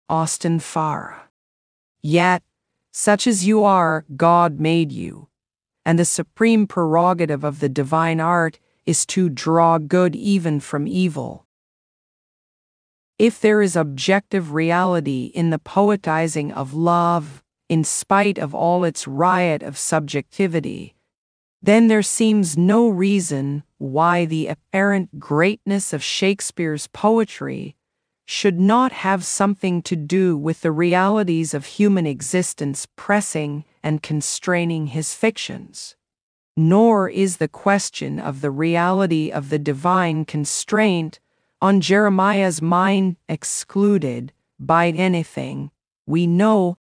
Austin Farr. Yet, such as you are, God made you, and the supreme prerogative of the divine art is to draw good even from evil. If there is objective reality in the poetizing of love, in spite of all its riot of subjectivity, then there seems no reason why the apparent greatness of Shakespeare's poetry should not have something to do with the realities of human existence pressing and constraining his fictions. Nor is the question of the reality of the divine constraint on Jeremiah's mind excluded by anything we know